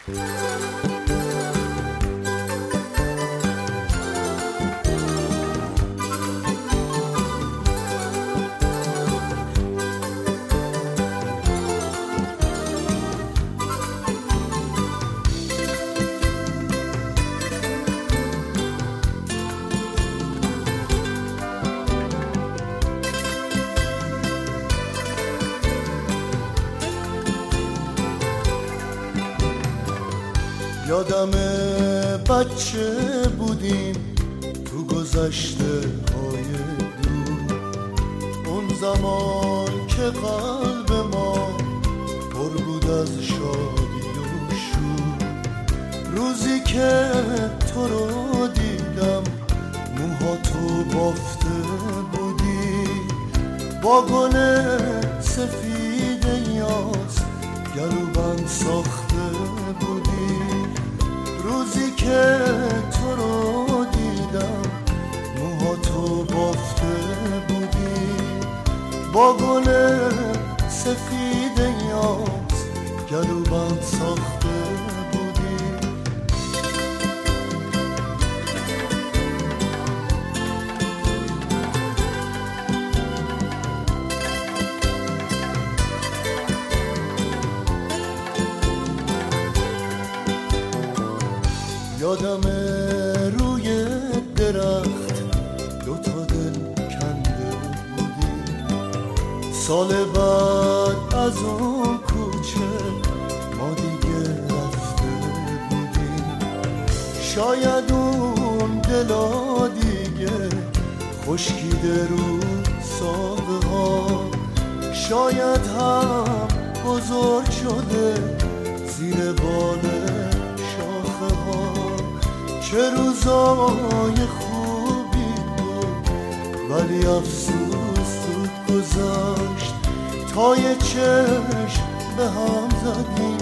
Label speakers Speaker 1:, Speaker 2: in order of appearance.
Speaker 1: یادم بچه بودیم تو گذشته های دور، اون زمان که قلب ما پر بود از شادی و شور. روزی که تو رو دیدم موهاتو بافته بودی، با گل سفید یاس گلوبند ساخته بودی. روزی که تو رو دیدم موهاتو بافته بودی، با گل سفید یاس گلوبند ساخته بودی. یادم روی درخت دوتا دل کنده بودیم، سال بعد از اون کوچه ما دیگه رفته بودیم. شاید اون دلا دیگه خشکیده رو ساقه ها، شاید هم بزرگ شده زیر بال شاخه ها. چه روزای خوبی بود ولی افسوس زود گذشت، تا یه چشم به هم زدیم